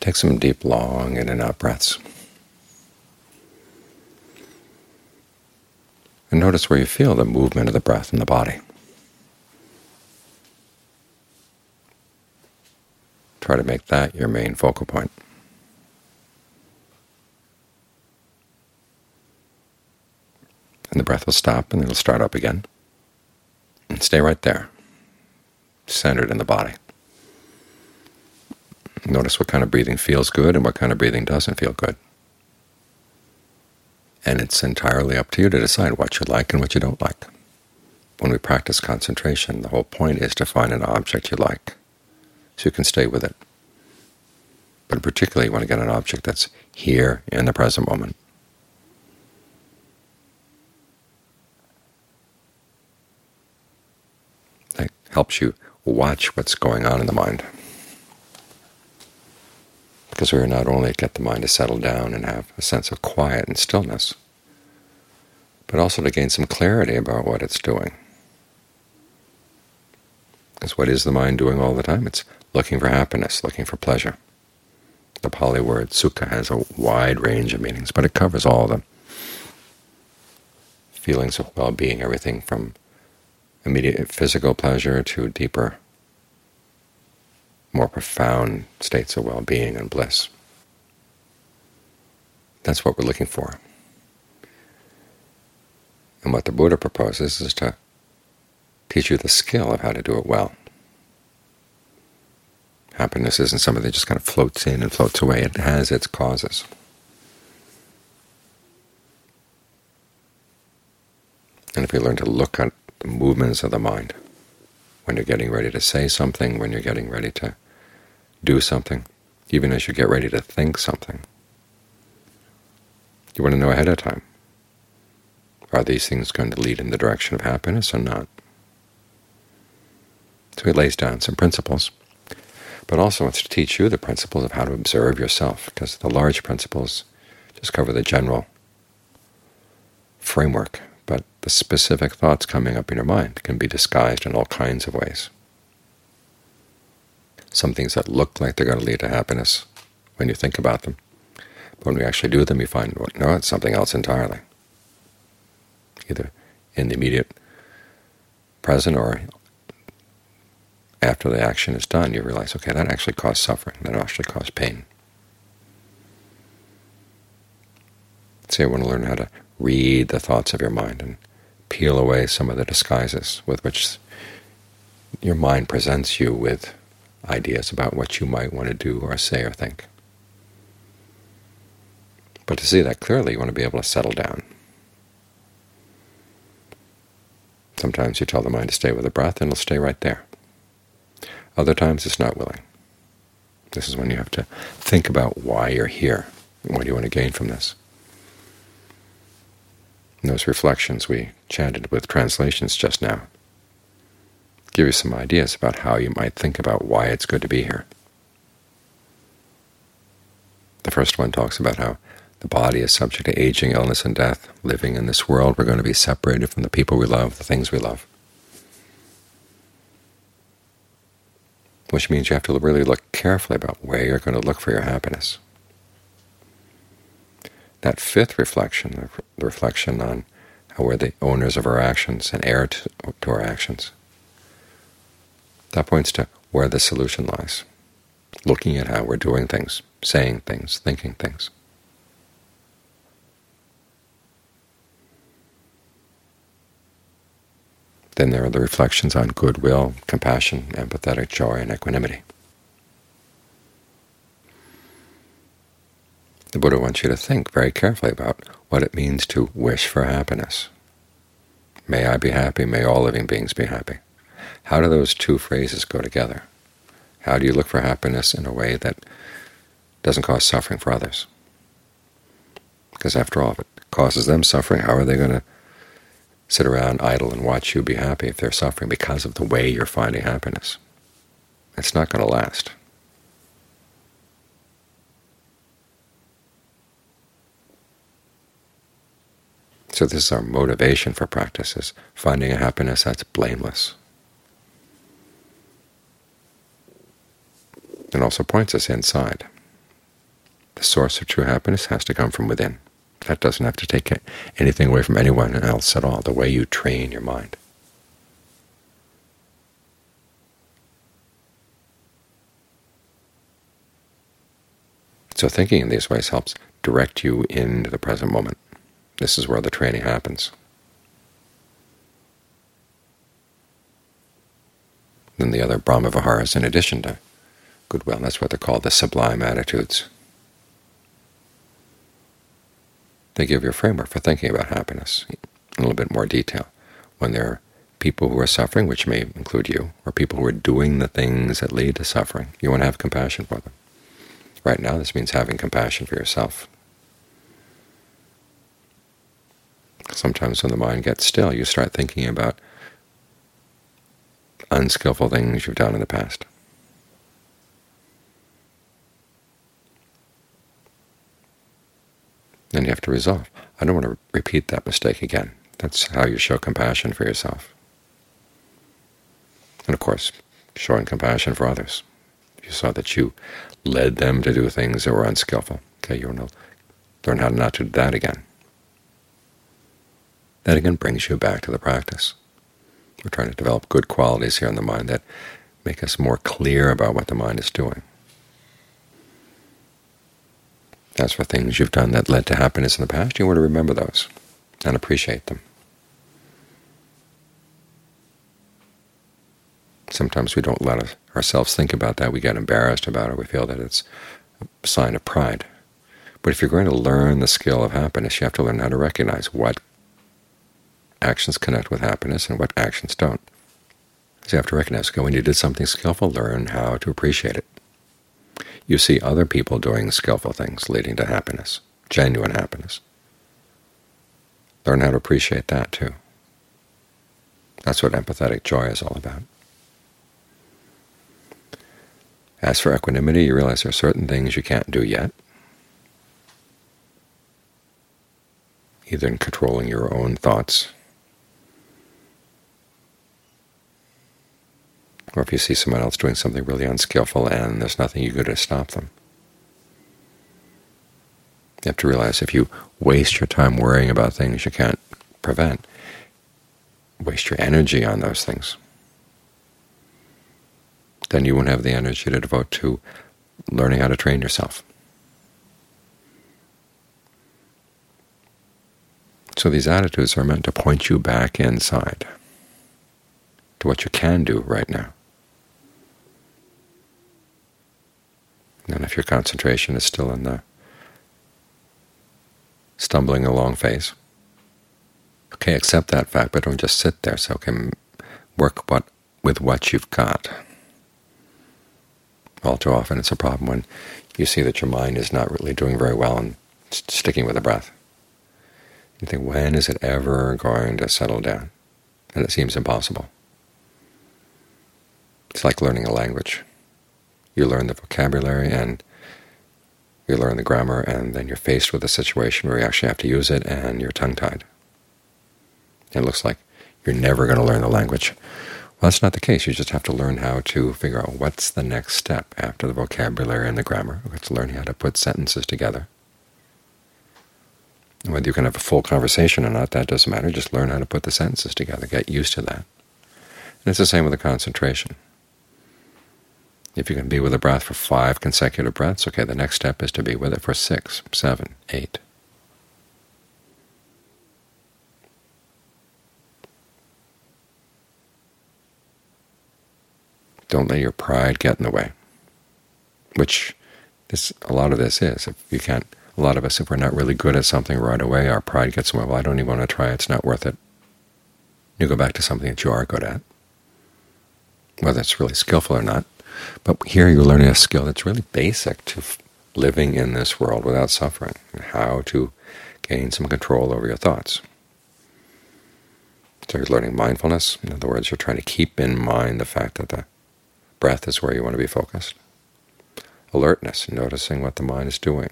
Take some deep, long in and out breaths. And notice where you feel the movement of the breath in the body. Try to make that your main focal point. And the breath will stop, and it'll start up again. And stay right there, centered in the body. Notice what kind of breathing feels good and what kind of breathing doesn't feel good. And it's entirely up to you to decide what you like and what you don't like. When we practice concentration, the whole point is to find an object you like, so you can stay with it. But particularly you want to get an object that's here in the present moment. That helps you watch what's going on in the mind. Because we are not only get the mind to settle down and have a sense of quiet and stillness, but also to gain some clarity about what it's doing. Because what is the mind doing all the time? It's looking for happiness, looking for pleasure. The Pali word sukha has a wide range of meanings, but it covers all the feelings of well-being, everything from immediate physical pleasure to deeper, more profound states of well-being and bliss. That's what we're looking for. And what the Buddha proposes is to teach you the skill of how to do it well. Happiness isn't something that just kind of floats in and floats away. It has its causes. And if you learn to look at the movements of the mind, when you're getting ready to say something, when you're getting ready to do something, even as you get ready to think something, you want to know ahead of time, are these things going to lead in the direction of happiness or not? So he lays down some principles, but also wants to teach you the principles of how to observe yourself, because the large principles just cover the general framework, but the specific thoughts coming up in your mind can be disguised in all kinds of ways. Some things that look like they're going to lead to happiness when you think about them, but when we actually do them, you find, well, no, it's something else entirely. Either in the immediate present or after the action is done, you realize, okay, that actually caused suffering, that actually caused pain. So you want to learn how to read the thoughts of your mind and peel away some of the disguises with which your mind presents you with ideas about what you might want to do or say or think. But to see that clearly, you want to be able to settle down. Sometimes you tell the mind to stay with the breath, and it'll stay right there. Other times it's not willing. This is when you have to think about why you're here, and what do you want to gain from this. And those reflections we chanted with translations just now give you some ideas about how you might think about why it's good to be here. The first one talks about how the body is subject to aging, illness, and death. Living in this world, we're going to be separated from the people we love, the things we love. Which means you have to really look carefully about where you're going to look for your happiness. That fifth reflection, the reflection on how we're the owners of our actions and heir to our actions, that points to where the solution lies, looking at how we're doing things, saying things, thinking things. Then there are the reflections on goodwill, compassion, empathetic joy, and equanimity. The Buddha wants you to think very carefully about what it means to wish for happiness. May I be happy, may all living beings be happy. How do those two phrases go together? How do you look for happiness in a way that doesn't cause suffering for others? Because after all, if it causes them suffering, how are they going to sit around idle and watch you be happy if they're suffering because of the way you're finding happiness? It's not going to last. So this is our motivation for practice, is finding a happiness that's blameless. It also points us inside. The source of true happiness has to come from within. That doesn't have to take anything away from anyone else at all, the way you train your mind. So thinking in these ways helps direct you into the present moment. This is where the training happens. Then the other Brahma-viharas, in addition to goodwill, that's what they're called, the sublime attitudes. They give you a framework for thinking about happiness in a little bit more detail. When there are people who are suffering, which may include you, or people who are doing the things that lead to suffering, you want to have compassion for them. Right now, this means having compassion for yourself. Sometimes when the mind gets still, you start thinking about unskillful things you've done in the past. Then you have to resolve, I don't want to repeat that mistake again. That's how you show compassion for yourself. And of course, showing compassion for others. If you saw that you led them to do things that were unskillful, okay, you want to learn how not to do that again. That again brings you back to the practice. We're trying to develop good qualities here in the mind that make us more clear about what the mind is doing. As for things you've done that led to happiness in the past, you want to remember those and appreciate them. Sometimes we don't let ourselves think about that. We get embarrassed about it. We feel that it's a sign of pride. But if you're going to learn the skill of happiness, you have to learn how to recognize what actions connect with happiness and what actions don't. So you have to recognize, okay, when you did something skillful, learn how to appreciate it. You see other people doing skillful things leading to happiness, genuine happiness. Learn how to appreciate that too. That's what empathetic joy is all about. As for equanimity, you realize there are certain things you can't do yet, either in controlling your own thoughts, or if you see someone else doing something really unskillful and there's nothing you can do to stop them. You have to realize if you waste your time worrying about things you can't prevent, waste your energy on those things, then you won't have the energy to devote to learning how to train yourself. So these attitudes are meant to point you back inside to what you can do right now. And if your concentration is still in the stumbling along phase, okay, accept that fact, but don't just sit there. So, okay, work with what you've got. All too often it's a problem when you see that your mind is not really doing very well and sticking with the breath. You think, when is it ever going to settle down? And it seems impossible. It's like learning a language. You learn the vocabulary and you learn the grammar, and then you're faced with a situation where you actually have to use it, and you're tongue-tied. It looks like you're never going to learn the language. Well, that's not the case. You just have to learn how to figure out what's the next step after the vocabulary and the grammar. It's learning how to put sentences together. And whether you can have a full conversation or not, that doesn't matter. Just learn how to put the sentences together. Get used to that. And it's the same with the concentration. If you can be with the breath for 5 consecutive breaths, okay, the next step is to be with it for 6, 7, 8. Don't let your pride get in the way, which a lot of this is. A lot of us, if we're not really good at something right away, our pride gets in the way. Well, I don't even want to try it. It's not worth it. You go back to something that you are good at, whether it's really skillful or not. But here you're learning a skill that's really basic to living in this world without suffering, and how to gain some control over your thoughts. So you're learning mindfulness. In other words, you're trying to keep in mind the fact that the breath is where you want to be focused. Alertness, noticing what the mind is doing.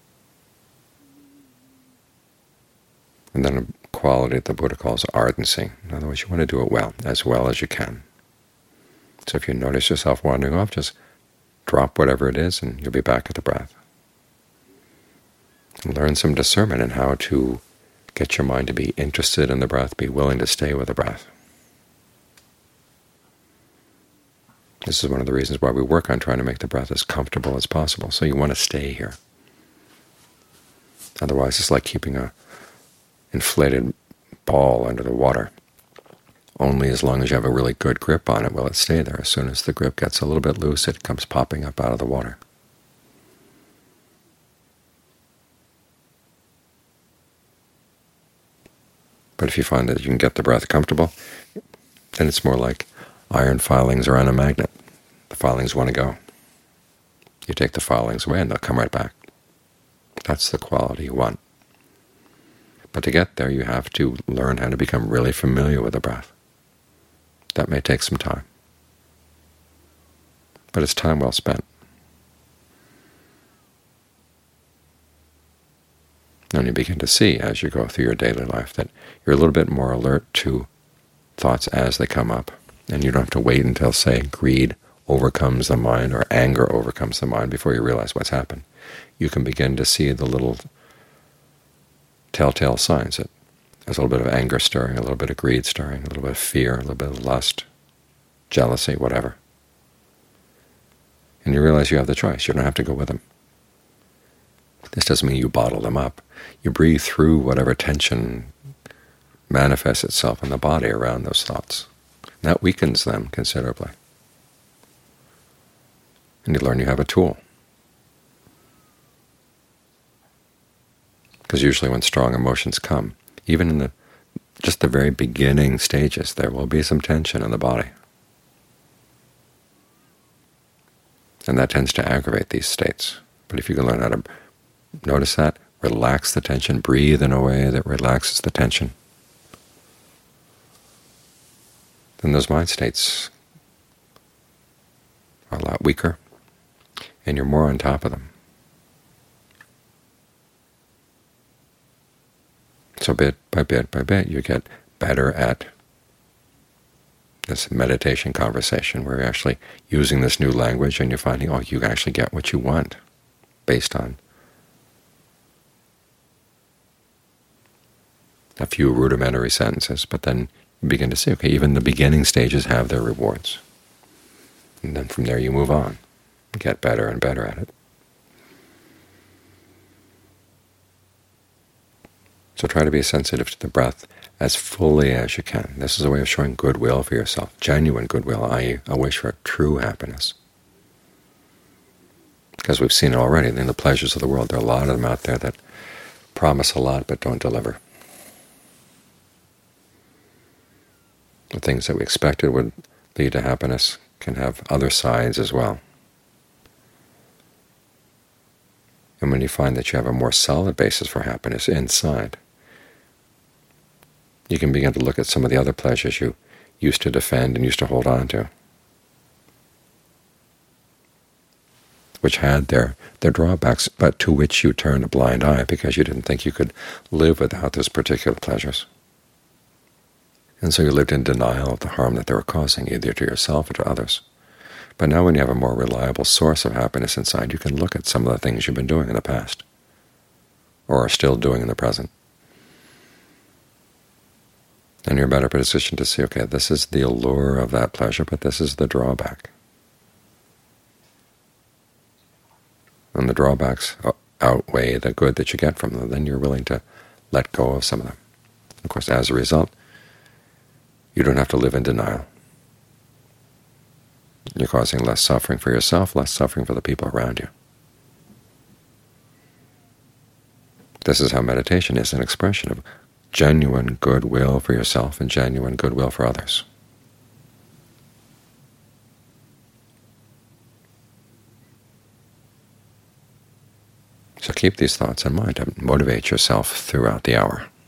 And then a quality that the Buddha calls ardency. In other words, you want to do it well as you can. So if you notice yourself wandering off, just drop whatever it is and you'll be back at the breath. And learn some discernment in how to get your mind to be interested in the breath, be willing to stay with the breath. This is one of the reasons why we work on trying to make the breath as comfortable as possible. So you want to stay here. Otherwise, it's like keeping an inflated ball under the water. Only as long as you have a really good grip on it will it stay there. As soon as the grip gets a little bit loose, it comes popping up out of the water. But if you find that you can get the breath comfortable, then it's more like iron filings around a magnet. The filings want to go. You take the filings away and they'll come right back. That's the quality you want. But to get there, you have to learn how to become really familiar with the breath. That may take some time, but it's time well spent. And you begin to see, as you go through your daily life, that you're a little bit more alert to thoughts as they come up, and you don't have to wait until, say, greed overcomes the mind or anger overcomes the mind before you realize what's happened. You can begin to see the little telltale signs that there's a little bit of anger stirring, a little bit of greed stirring, a little bit of fear, a little bit of lust, jealousy, whatever. And you realize you have the choice. You don't have to go with them. This doesn't mean you bottle them up. You breathe through whatever tension manifests itself in the body around those thoughts. And that weakens them considerably. And you learn you have a tool. Because usually when strong emotions come, even in just the very beginning stages, there will be some tension in the body. And that tends to aggravate these states. But if you can learn how to notice that, relax the tension, breathe in a way that relaxes the tension, then those mind states are a lot weaker, and you're more on top of them. So bit by bit by bit, you get better at this meditation conversation where you're actually using this new language and you're finding, oh, you actually get what you want based on a few rudimentary sentences. But then you begin to see, okay, even the beginning stages have their rewards. And then from there you move on, get better and better at it. So try to be sensitive to the breath as fully as you can. This is a way of showing goodwill for yourself, genuine goodwill, i.e. a wish for true happiness. Because we've seen it already in the pleasures of the world. There are a lot of them out there that promise a lot but don't deliver. The things that we expected would lead to happiness can have other sides as well. And when you find that you have a more solid basis for happiness inside, you can begin to look at some of the other pleasures you used to defend and used to hold on to, which had their drawbacks, but to which you turned a blind eye because you didn't think you could live without those particular pleasures. And so you lived in denial of the harm that they were causing, either to yourself or to others. But now when you have a more reliable source of happiness inside, you can look at some of the things you've been doing in the past, or are still doing in the present. And you're in a better position to see, okay, this is the allure of that pleasure, but this is the drawback. And the drawbacks outweigh the good that you get from them. Then you're willing to let go of some of them. Of course, as a result, you don't have to live in denial. You're causing less suffering for yourself, less suffering for the people around you. This is how meditation is an expression of genuine goodwill for yourself and genuine goodwill for others. So keep these thoughts in mind and motivate yourself throughout the hour.